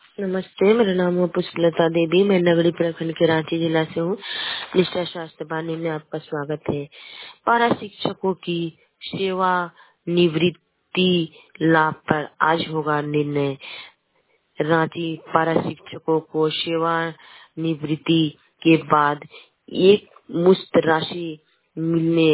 नमस्ते, मेरा नाम है पुष्पलता देवी। मैं नगरी प्रखंड के रांची जिला से हूँ। निष्ठा शास्त्र वाणी में आपका स्वागत है। पारा शिक्षकों की सेवा निवृत्ति लाभ पर आज होगा निर्णय। रांची पारा शिक्षकों को सेवा निवृत्ति के बाद एक मुश्त राशि मिलने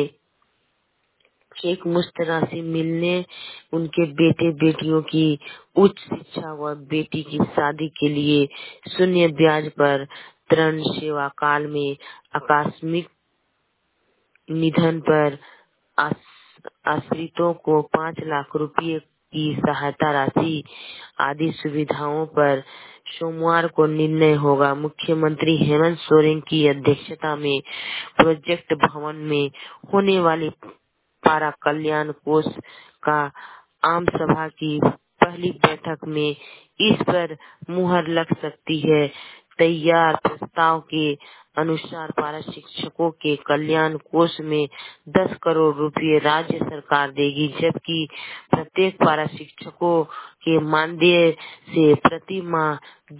उनके बेटे बेटियों की उच्च शिक्षा व बेटी की शादी के लिए शून्य ब्याज पर ऋण सेवा काल में आकस्मिक निधन पर आश्रितों को 5 लाख रुपए की सहायता राशि आदि सुविधाओं पर सोमवार को निर्णय होगा। मुख्यमंत्री हेमंत सोरेन की अध्यक्षता में प्रोजेक्ट भवन में होने वाली पारा कल्याण कोष का आम सभा की पहली बैठक में इस पर मुहर लग सकती है। तैयार प्रस्ताव के अनुसार पारा शिक्षकों के कल्याण कोष में 10 करोड़ रुपए राज्य सरकार देगी, जबकि प्रत्येक पारा शिक्षकों के मानदेय से प्रति माह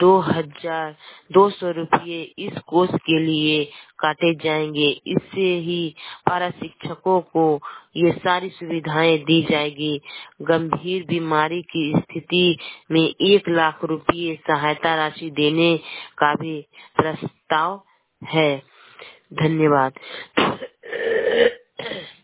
2,200 रुपए इस कोष के लिए काटे जाएंगे। इससे ही पारा शिक्षकों को ये सारी सुविधाएं दी जाएगी। गंभीर बीमारी की स्थिति में 1 लाख रुपए सहायता राशि देने का भी प्रस्ताव है। धन्यवाद।